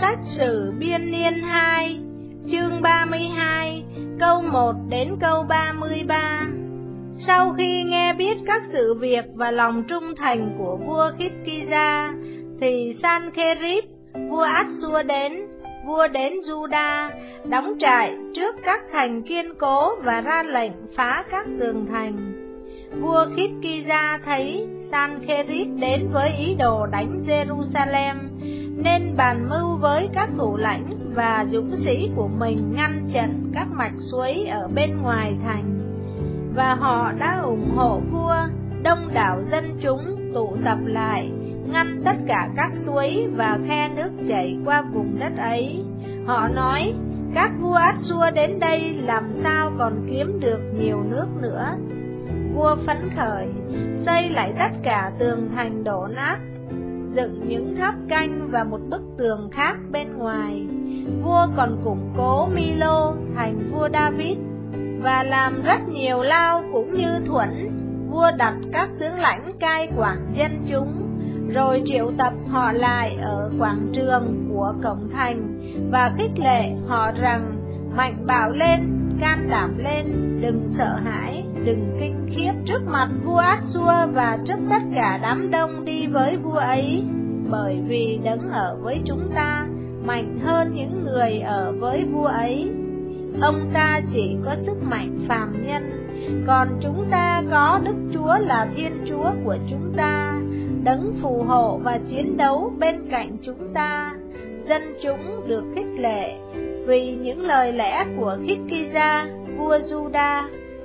Sách Sử Biên Niên 2, chương 32, câu 1 đến câu 33. Sau khi nghe biết các sự việc và lòng trung thành của vua Khít-ki-gia, thì San-kê-ríp, vua Át-xua vua đến Juda, đóng trại trước các thành kiên cố và ra lệnh phá các tường thành. Vua Khít-ki-gia thấy San-kê-ríp đến với ý đồ đánh Jerusalem, nên bàn mưu với các thủ lãnh và dũng sĩ của mình ngăn chặn các mạch suối ở bên ngoài thành. Và họ đã ủng hộ vua, đông đảo dân chúng tụ tập lại, ngăn tất cả các suối và khe nước chảy qua vùng đất ấy. Họ nói, các vua Át-xua đến đây làm sao còn kiếm được nhiều nước nữa. Vua phấn khởi, xây lại tất cả tường thành đổ nát, dựng những tháp canh và một bức tường khác bên ngoài. Vua còn củng cố Mi-lô thành vua David, và làm rất nhiều lao cũng như thuẫn. Vua đặt các tướng lãnh cai quản dân chúng, rồi triệu tập họ lại ở quảng trường của cổng thành, và khích lệ họ rằng, mạnh bạo lên, can đảm lên, đừng sợ hãi, đừng kinh khiếp trước mặt vua Át-xua và trước tất cả đám đông đi với vua ấy, bởi vì đấng ở với chúng ta mạnh hơn những người ở với vua ấy. Ông ta chỉ có sức mạnh phàm nhân, còn chúng ta có Đức Chúa là Thiên Chúa của chúng ta, đấng phù hộ và chiến đấu bên cạnh chúng ta. Dân chúng được khích lệ vì những lời lẽ của Khít-ki-gia, vua Juda.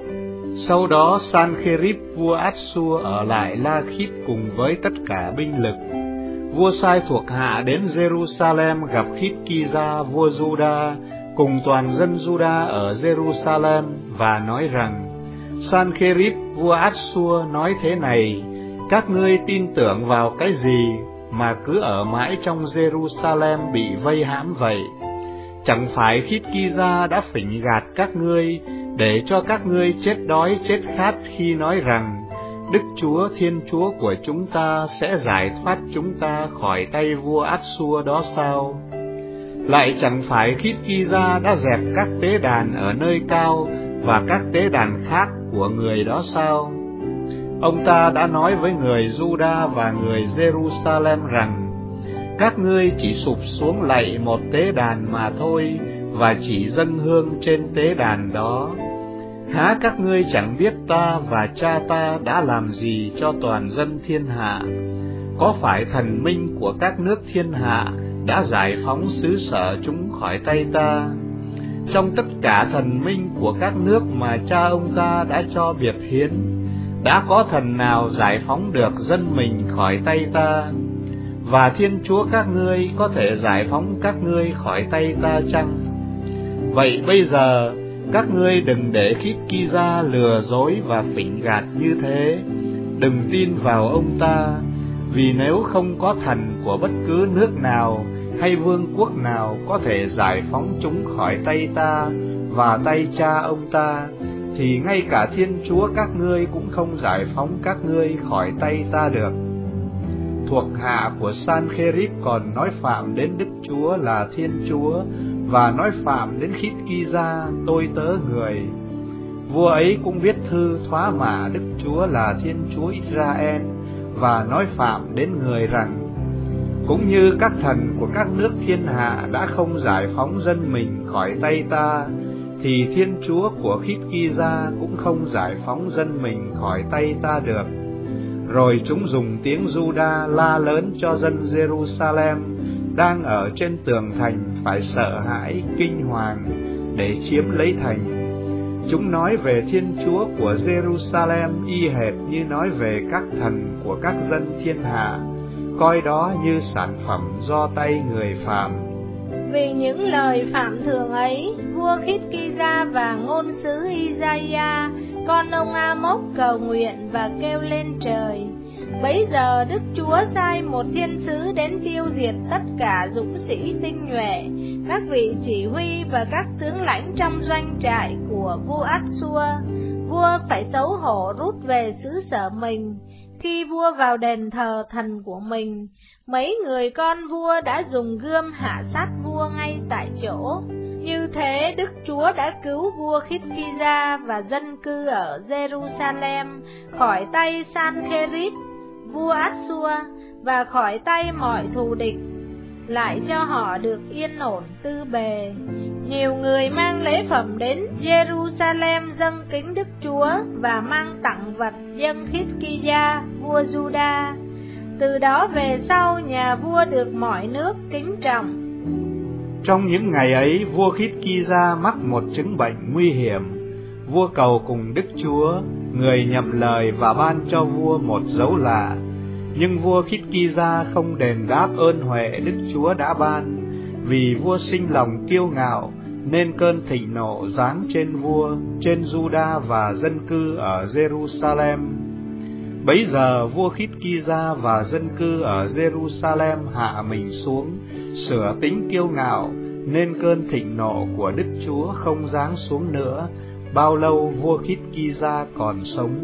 Sau đó San-kê-ríp vua Át-xua ở lại La-khít cùng với tất cả binh lực. Vua sai thuộc hạ đến Jerusalem gặp Khít-ki-gia vua Juda cùng toàn dân Juda ở Jerusalem và nói rằng, San-kê-ríp vua Át-xua nói thế này, các ngươi tin tưởng vào cái gì mà cứ ở mãi trong Jerusalem bị vây hãm vậy? Chẳng phải Khít-ki-gia đã phỉnh gạt các ngươi để cho các ngươi chết đói chết khát khi nói rằng, Đức Chúa Thiên Chúa của chúng ta sẽ giải thoát chúng ta khỏi tay vua Át-xua đó sao? Lại chẳng phải Khít-ki-gia đã dẹp các tế đàn ở nơi cao và các tế đàn khác của người đó sao? Ông ta đã nói với người Juda và người Jerusalem rằng, các ngươi chỉ sụp xuống lạy một tế đàn mà thôi, và chỉ dâng hương trên tế đàn đó. Há các ngươi chẳng biết ta và cha ta đã làm gì cho toàn dân thiên hạ? Có phải thần minh của các nước thiên hạ đã giải phóng xứ sở chúng khỏi tay ta? Trong tất cả thần minh của các nước mà cha ông ta đã cho biệt hiến, đã có thần nào giải phóng được dân mình khỏi tay ta? Và Thiên Chúa các ngươi có thể giải phóng các ngươi khỏi tay ta chăng? Vậy bây giờ, các ngươi đừng để Khít-ki-gia lừa dối và phỉnh gạt như thế, đừng tin vào ông ta, vì nếu không có thần của bất cứ nước nào hay vương quốc nào có thể giải phóng chúng khỏi tay ta và tay cha ông ta, thì ngay cả Thiên Chúa các ngươi cũng không giải phóng các ngươi khỏi tay ta được. Thuộc hạ của San-kê-ríp còn nói phạm đến Đức Chúa là Thiên Chúa, và nói phạm đến Khít-ki-gia, tôi tớ người. Vua ấy cũng viết thư thoá mạ Đức Chúa là Thiên Chúa Israel, và nói phạm đến người rằng, cũng như các thần của các nước thiên hạ đã không giải phóng dân mình khỏi tay ta, thì Thiên Chúa của Khít-ki-gia cũng không giải phóng dân mình khỏi tay ta được. Rồi chúng dùng tiếng Juda la lớn cho dân Jerusalem đang ở trên tường thành phải sợ hãi, kinh hoàng để chiếm lấy thành. Chúng nói về Thiên Chúa của Jerusalem y hệt như nói về các thần của các dân thiên hạ, coi đó như sản phẩm do tay người phàm. Vì những lời phạm thường ấy, vua Khít-ki-gia và ngôn sứ Isaiah, con ông A-mốc cầu nguyện và kêu lên trời. Bấy giờ Đức Chúa sai một thiên sứ đến tiêu diệt tất cả dũng sĩ tinh nhuệ, các vị chỉ huy và các tướng lãnh trong doanh trại của vua Át-xua. Vua phải xấu hổ rút về xứ sở mình, Khi vua vào đền thờ thần của mình, mấy người con vua đã dùng gươm hạ sát vua ngay tại chỗ. Như thế Đức Chúa đã cứu vua Khitki-gia và dân cư ở Jerusalem khỏi tay San-kherib, vua Át-xua, và khỏi tay mọi thù địch, lại cho họ được yên ổn tư bề. Nhiều người mang lễ phẩm đến Jerusalem dâng kính Đức Chúa và mang tặng vật dâng Khitki-gia, vua Juda. Từ đó về sau, nhà vua được mọi nước kính trọng. Trong những ngày ấy, vua Khitki-gia mắc một chứng bệnh nguy hiểm. Vua cầu cùng Đức Chúa, người nhậm lời và ban cho vua một dấu lạ. Nhưng vua Khitki-gia không đền đáp ơn huệ Đức Chúa đã ban. Vì vua sinh lòng kiêu ngạo, nên cơn thịnh nộ giáng trên vua, trên Juda và dân cư ở Jerusalem. Bấy giờ vua Khitki-gia và dân cư ở Jerusalem hạ mình xuống, sửa tính kiêu ngạo, nên cơn thịnh nộ của Đức Chúa không giáng xuống nữa, bao lâu vua Khitki-gia còn sống.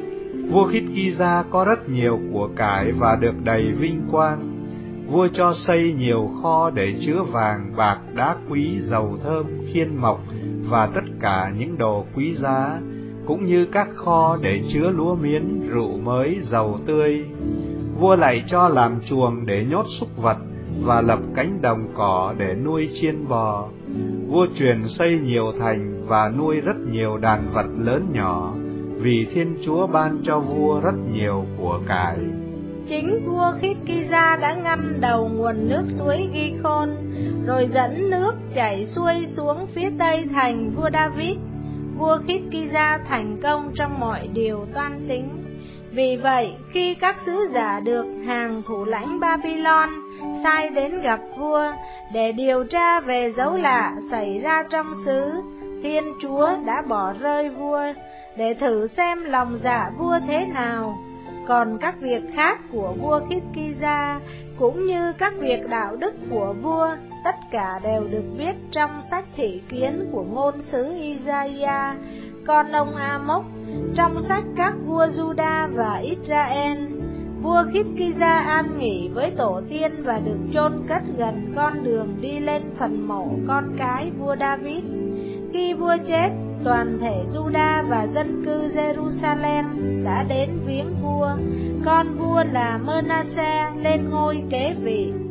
Vua Khitki-gia có rất nhiều của cải và được đầy vinh quang. Vua cho xây nhiều kho để chứa vàng, bạc, đá quý, dầu thơm, khiên mộc và tất cả những đồ quý giá, cũng như các kho để chứa lúa miến, rượu mới, dầu tươi. Vua lại cho làm chuồng để nhốt súc vật và lập cánh đồng cỏ để nuôi chiên bò. Vua truyền xây nhiều thành và nuôi rất nhiều đàn vật lớn nhỏ, vì Thiên Chúa ban cho vua rất nhiều của cải. Chính vua Khitki-gia đã ngăn đầu nguồn nước suối Gihon, rồi dẫn nước chảy xuôi xuống phía tây thành vua David. Vua Khitki-gia thành công trong mọi điều toan tính. Vì vậy, khi các sứ giả được hàng thủ lãnh Babylon sai đến gặp vua để điều tra về dấu lạ xảy ra trong xứ, Thiên Chúa đã bỏ rơi vua để thử xem lòng dạ vua thế nào. Còn các việc khác của vua Khitki-gia cũng như các việc đạo đức của vua, tất cả đều được viết trong sách thị kiến của ngôn sứ Isaiah, con ông Amos, trong sách các vua Juda và Israel. Vua Khitki-gia an nghỉ với tổ tiên và được chôn cất gần con đường đi lên phần mộ con cái vua David. Khi vua chết, toàn thể Juda và dân cư Jerusalem đã đến viếng vua. Con vua là Mơ-na-se lên ngôi kế vị.